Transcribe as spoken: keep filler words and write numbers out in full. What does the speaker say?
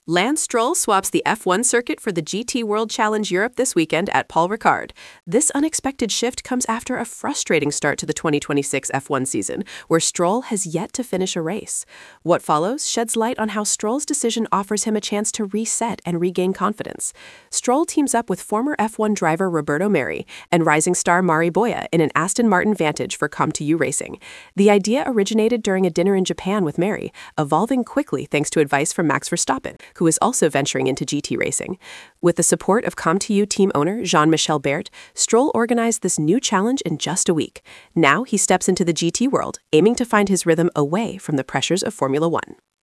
Lance Stroll swaps the F one circuit for the G T World Challenge Europe this weekend at Paul Ricard. This unexpected shift comes after a frustrating start to the twenty twenty-six F one season, where Stroll has yet to finish a race. What follows sheds light on how Stroll's decision offers him a chance to reset and regain confidence. Stroll teams up with former F one driver Roberto Merhi and rising star Mari Boya in an Aston Martin Vantage for Come To You Racing. The idea originated during a dinner in Japan with Merhi, evolving quickly thanks to advice from Max Verstappen, who is also venturing into G T racing. With the support of Come To You team owner Jean-Michel Bert, Stroll organized this new challenge in just a week. Now he steps into the G T world, aiming to find his rhythm away from the pressures of Formula One.